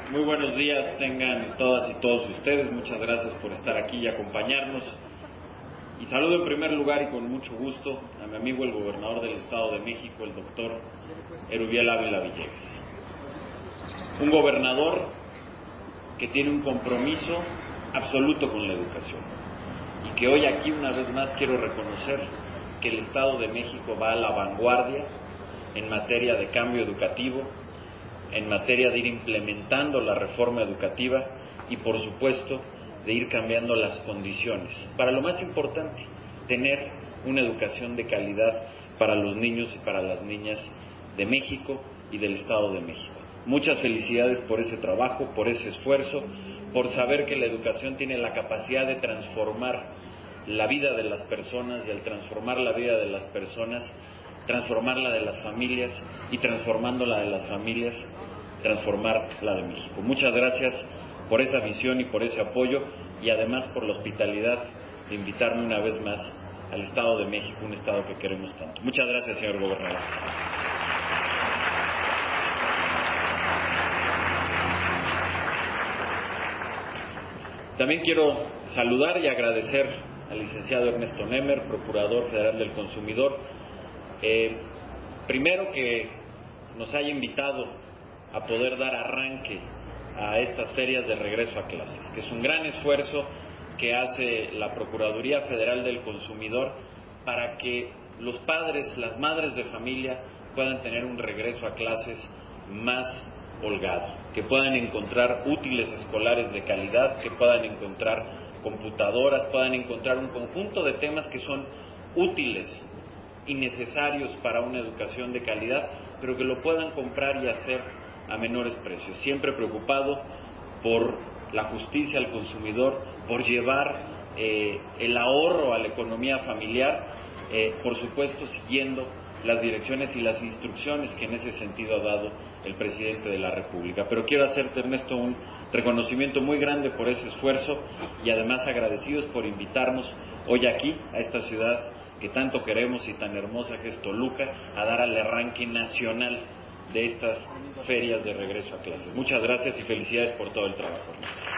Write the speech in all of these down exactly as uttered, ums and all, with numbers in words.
Muy buenos días tengan todas y todos ustedes. Muchas gracias por estar aquí y acompañarnos. Y saludo en primer lugar y con mucho gusto a mi amigo el gobernador del Estado de México, el doctor Erubiel Ávila Villegas. Un gobernador que tiene un compromiso absoluto con la educación y que hoy aquí una vez más quiero reconocer que el Estado de México va a la vanguardia en materia de cambio educativo, en materia de ir implementando la reforma educativa y, por supuesto, de ir cambiando las condiciones. Para lo más importante, tener una educación de calidad para los niños y para las niñas de México y del Estado de México. Muchas felicidades por ese trabajo, por ese esfuerzo, por saber que la educación tiene la capacidad de transformar la vida de las personas y al transformar la vida de las personas, transformar la de las familias y transformando la de las familias, transformar la de México. Muchas gracias por esa visión y por ese apoyo y además por la hospitalidad de invitarme una vez más al Estado de México, un estado que queremos tanto. Muchas gracias, señor gobernador. También quiero saludar y agradecer al licenciado Ernesto Nemer, Procurador Federal del Consumidor, eh, primero que nos haya invitado a poder dar arranque a estas ferias de regreso a clases, que es un gran esfuerzo que hace la Procuraduría Federal del Consumidor para que los padres, las madres de familia puedan tener un regreso a clases más holgado, que puedan encontrar útiles escolares de calidad, que puedan encontrar computadoras, puedan encontrar un conjunto de temas que son útiles y necesarios para una educación de calidad, pero que lo puedan comprar y hacer a menores precios. Siempre preocupado por la justicia al consumidor, por llevar eh, el ahorro a la economía familiar, eh, por supuesto siguiendo las direcciones y las instrucciones que en ese sentido ha dado el presidente de la República. Pero quiero hacerte, Ernesto, un reconocimiento muy grande por ese esfuerzo y además agradecidos por invitarnos hoy aquí a esta ciudad que tanto queremos y tan hermosa que es Toluca, a dar al arranque nacional de estas ferias de regreso a clases. Muchas gracias y felicidades por todo el trabajo.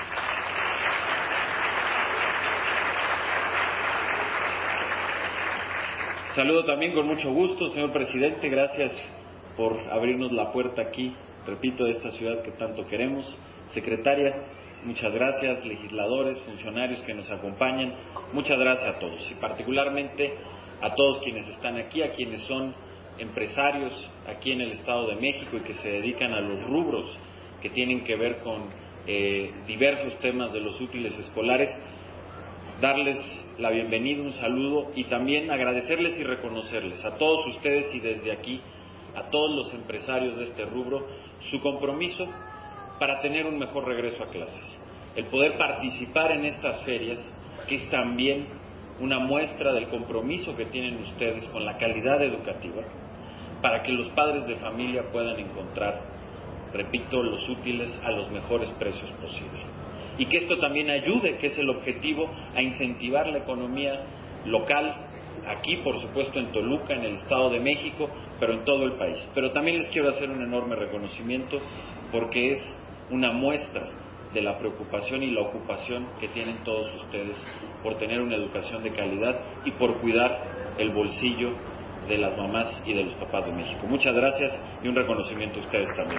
Saludo también con mucho gusto, señor presidente, gracias por abrirnos la puerta aquí, repito, de esta ciudad que tanto queremos. Secretaria, muchas gracias, legisladores, funcionarios que nos acompañan, muchas gracias a todos y particularmente a todos quienes están aquí, a quienes son empresarios aquí en el Estado de México y que se dedican a los rubros que tienen que ver con eh, diversos temas de los útiles escolares. Darles la bienvenida, un saludo y también agradecerles y reconocerles a todos ustedes y desde aquí a todos los empresarios de este rubro su compromiso para tener un mejor regreso a clases. El poder participar en estas ferias, que es también una muestra del compromiso que tienen ustedes con la calidad educativa, para que los padres de familia puedan encontrar, repito, los útiles a los mejores precios posibles. Y que esto también ayude, que es el objetivo, a incentivar la economía local, aquí por supuesto en Toluca, en el Estado de México, pero en todo el país. Pero también les quiero hacer un enorme reconocimiento porque es una muestra de la preocupación y la ocupación que tienen todos ustedes por tener una educación de calidad y por cuidar el bolsillo de las mamás y de los papás de México. Muchas gracias y un reconocimiento a ustedes también.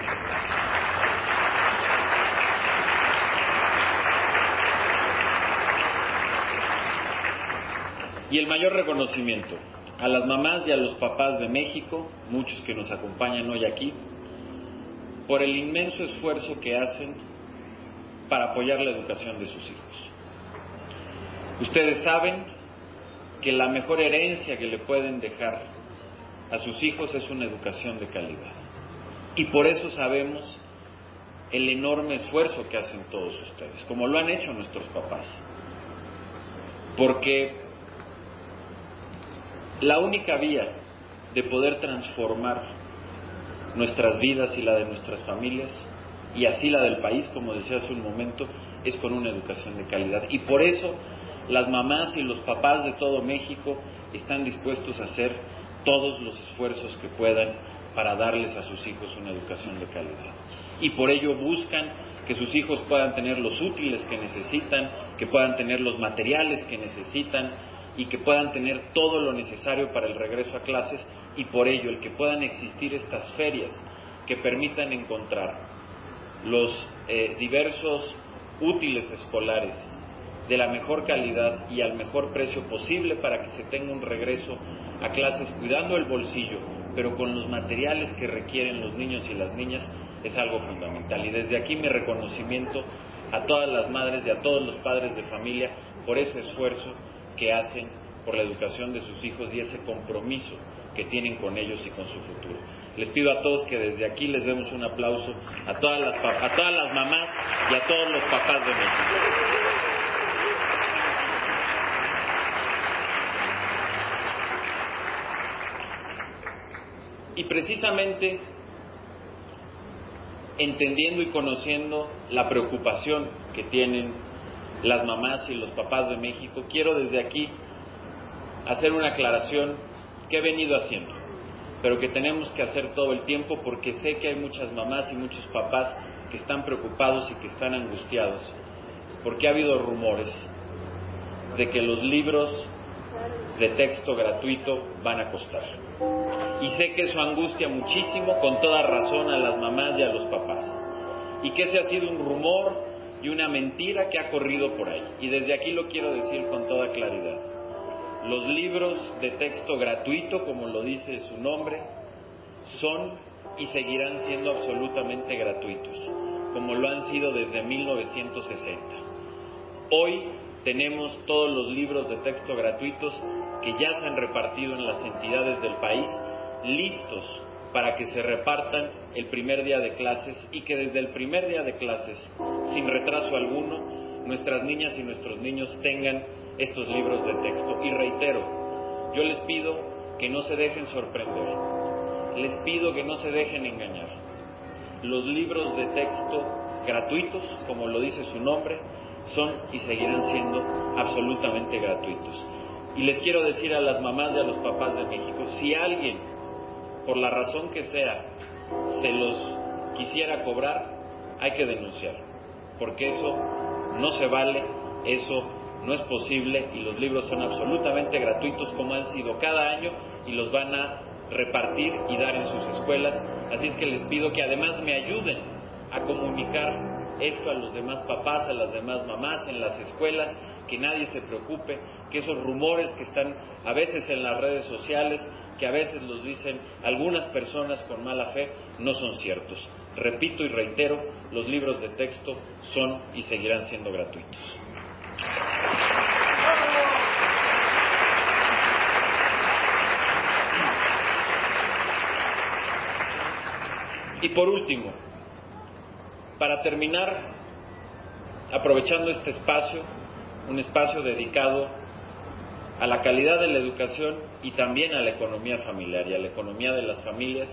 Y el mayor reconocimiento a las mamás y a los papás de México, muchos que nos acompañan hoy aquí, por el inmenso esfuerzo que hacen para apoyar la educación de sus hijos. Ustedes saben que la mejor herencia que le pueden dejar a sus hijos es una educación de calidad. Y por eso sabemos el enorme esfuerzo que hacen todos ustedes, como lo han hecho nuestros papás. Porque la única vía de poder transformar nuestras vidas y la de nuestras familias, y así la del país, como decía hace un momento, es con una educación de calidad. Y por eso las mamás y los papás de todo México están dispuestos a hacer todos los esfuerzos que puedan para darles a sus hijos una educación de calidad. y por ello buscan que sus hijos puedan tener los útiles que necesitan, que puedan tener los materiales que necesitan y que puedan tener todo lo necesario para el regreso a clases, y por ello el que puedan existir estas ferias que permitan encontrar los eh, diversos útiles escolares de la mejor calidad y al mejor precio posible para que se tenga un regreso a clases cuidando el bolsillo, pero con los materiales que requieren los niños y las niñas, es algo fundamental. Y desde aquí mi reconocimiento a todas las madres y a todos los padres de familia por ese esfuerzo que hacen por la educación de sus hijos y ese compromiso que tienen con ellos y con su futuro. Les pido a todos que desde aquí les demos un aplauso a todas las, a todas las mamás y a todos los papás de México. Y precisamente entendiendo y conociendo la preocupación que tienen las mamás y los papás de México, quiero desde aquí hacer una aclaración que he venido haciendo, pero que tenemos que hacer todo el tiempo porque sé que hay muchas mamás y muchos papás que están preocupados y que están angustiados, porque ha habido rumores de que los libros de texto gratuito van a costar. Y sé que eso angustia muchísimo, con toda razón, a las mamás y a los papás. Y que ese ha sido un rumor y una mentira que ha corrido por ahí. Y desde aquí lo quiero decir con toda claridad. Los libros de texto gratuito, como lo dice su nombre, son y seguirán siendo absolutamente gratuitos, como lo han sido desde mil novecientos sesenta. Hoy tenemos todos los libros de texto gratuitos que ya se han repartido en las entidades del país, listos para que se repartan el primer día de clases, y que desde el primer día de clases, sin retraso alguno, nuestras niñas y nuestros niños tengan estos libros de texto. Y reitero, yo les pido que no se dejen sorprender, les pido que no se dejen engañar. Los libros de texto gratuitos, como lo dice su nombre, son y seguirán siendo absolutamente gratuitos. Y les quiero decir a las mamás y a los papás de México, si alguien, por la razón que sea, se los quisiera cobrar, hay que denunciar, porque eso no se vale, eso no es posible, y los libros son absolutamente gratuitos como han sido cada año, y los van a repartir y dar en sus escuelas. Así es que les pido que además me ayuden a comunicar esto a los demás papás, a las demás mamás en las escuelas, que nadie se preocupe, que esos rumores que están a veces en las redes sociales, que a veces los dicen algunas personas con mala fe, no son ciertos. Repito y reitero, los libros de texto son y seguirán siendo gratuitos. Y por último, para terminar, aprovechando este espacio, un espacio dedicado a la calidad de la educación y también a la economía familiar y a la economía de las familias,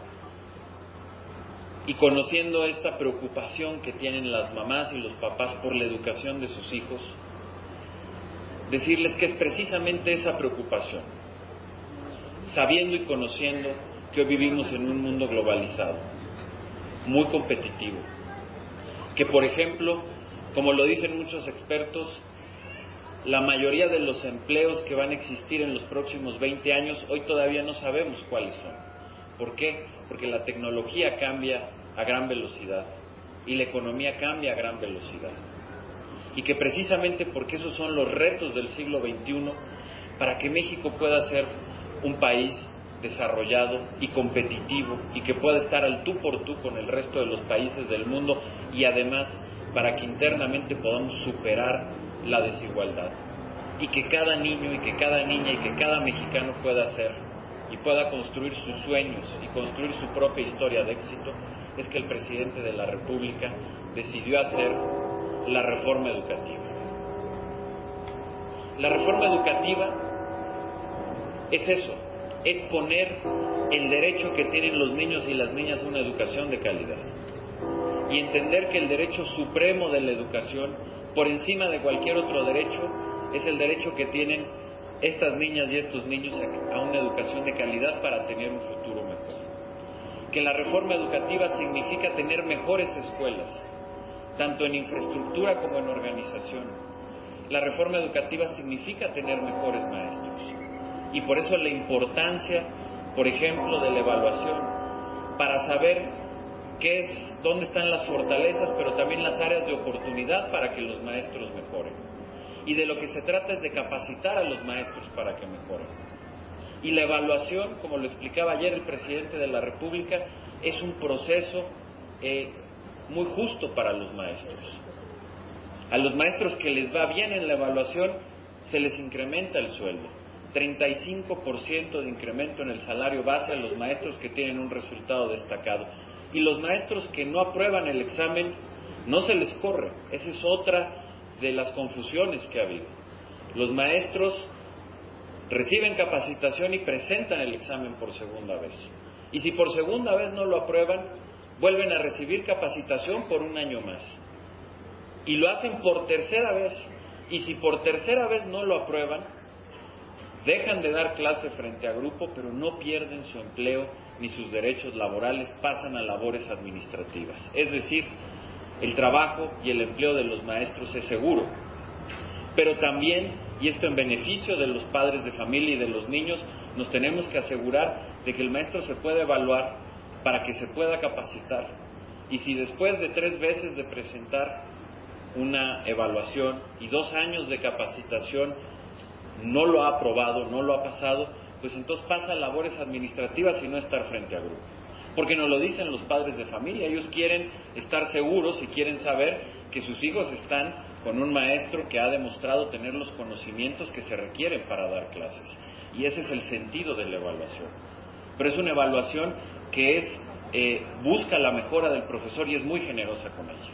y conociendo esta preocupación que tienen las mamás y los papás por la educación de sus hijos, decirles que es precisamente esa preocupación, sabiendo y conociendo que hoy vivimos en un mundo globalizado, muy competitivo, que por ejemplo, como lo dicen muchos expertos, la mayoría de los empleos que van a existir en los próximos veinte años, hoy todavía no sabemos cuáles son. ¿Por qué? Porque la tecnología cambia a gran velocidad y la economía cambia a gran velocidad. Y que precisamente porque esos son los retos del siglo veintiuno, para que México pueda ser un país desarrollado y competitivo y que pueda estar al tú por tú con el resto de los países del mundo, y además para que internamente podamos superar la desigualdad, y que cada niño y que cada niña y que cada mexicano pueda hacer y pueda construir sus sueños y construir su propia historia de éxito, es que el presidente de la República decidió hacer la reforma educativa. La reforma educativa es eso, es poner el derecho que tienen los niños y las niñas a una educación de calidad, y entender que el derecho supremo de la educación, por encima de cualquier otro derecho, es el derecho que tienen estas niñas y estos niños a una educación de calidad para tener un futuro mejor. que la reforma educativa significa tener mejores escuelas, tanto en infraestructura como en organización. La reforma educativa significa tener mejores maestros. Y por eso la importancia, por ejemplo, de la evaluación, para saber qué es, dónde están las fortalezas, pero también las áreas de oportunidad para que los maestros mejoren. Y de lo que se trata es de capacitar a los maestros para que mejoren. Y la evaluación, como lo explicaba ayer el presidente de la República, es un proceso eh, muy justo para los maestros. A los maestros que les va bien en la evaluación se les incrementa el sueldo. treinta y cinco por ciento de incremento en el salario base a los maestros que tienen un resultado destacado. Y los maestros que no aprueban el examen no se les corre. Esa es otra de las confusiones que ha habido. Los maestros reciben capacitación y presentan el examen por segunda vez. Y si por segunda vez no lo aprueban, vuelven a recibir capacitación por un año más. Y lo hacen por tercera vez. Y si por tercera vez no lo aprueban, dejan de dar clase frente a grupo, pero no pierden su empleo ni sus derechos laborales, pasan a labores administrativas. Es decir, el trabajo y el empleo de los maestros es seguro. Pero también, y esto en beneficio de los padres de familia y de los niños, nos tenemos que asegurar de que el maestro se pueda evaluar para que se pueda capacitar. Y si después de tres veces de presentar una evaluación y dos años de capacitación no lo ha aprobado, no lo ha pasado, pues entonces pasa a labores administrativas y no estar frente a grupo. Porque nos lo dicen los padres de familia, ellos quieren estar seguros y quieren saber que sus hijos están con un maestro que ha demostrado tener los conocimientos que se requieren para dar clases. Y ese es el sentido de la evaluación. Pero es una evaluación que es, eh, busca la mejora del profesor y es muy generosa con ella.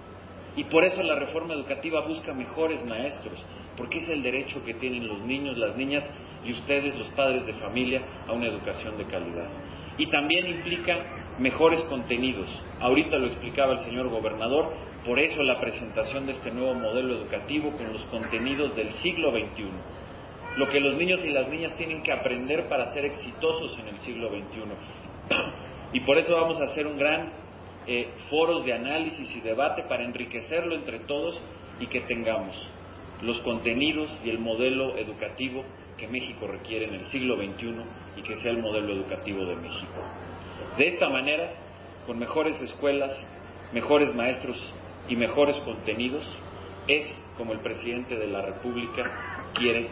Y por eso la reforma educativa busca mejores maestros, porque es el derecho que tienen los niños, las niñas y ustedes, los padres de familia, a una educación de calidad. Y también implica mejores contenidos. Ahorita lo explicaba el señor gobernador, por eso la presentación de este nuevo modelo educativo con los contenidos del siglo veintiuno. Lo que los niños y las niñas tienen que aprender para ser exitosos en el siglo veintiuno. Y por eso vamos a hacer un gran Eh, foros de análisis y debate para enriquecerlo entre todos y que tengamos los contenidos y el modelo educativo que México requiere en el siglo veintiuno y que sea el modelo educativo de México. De esta manera, con mejores escuelas, mejores maestros y mejores contenidos, es como el presidente de la República quiere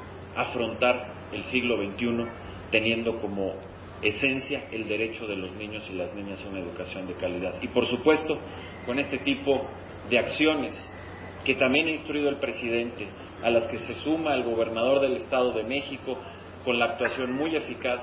afrontar el siglo veintiuno teniendo como esencia el derecho de los niños y las niñas a una educación de calidad. Y por supuesto, con este tipo de acciones que también ha instruido el presidente, a las que se suma el gobernador del Estado de México, con la actuación muy eficaz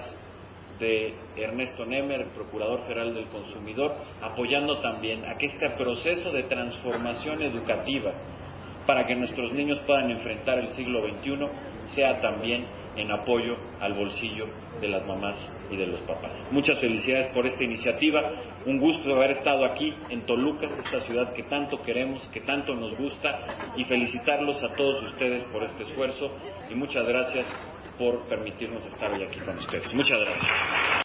de Ernesto Nemer, el Procurador Federal del Consumidor, apoyando también a que este proceso de transformación educativa para que nuestros niños puedan enfrentar el siglo veintiuno sea también en apoyo al bolsillo de las mamás y de los papás. Muchas felicidades por esta iniciativa, un gusto haber estado aquí en Toluca, esta ciudad que tanto queremos, que tanto nos gusta, y felicitarlos a todos ustedes por este esfuerzo y muchas gracias por permitirnos estar hoy aquí con ustedes. Muchas gracias.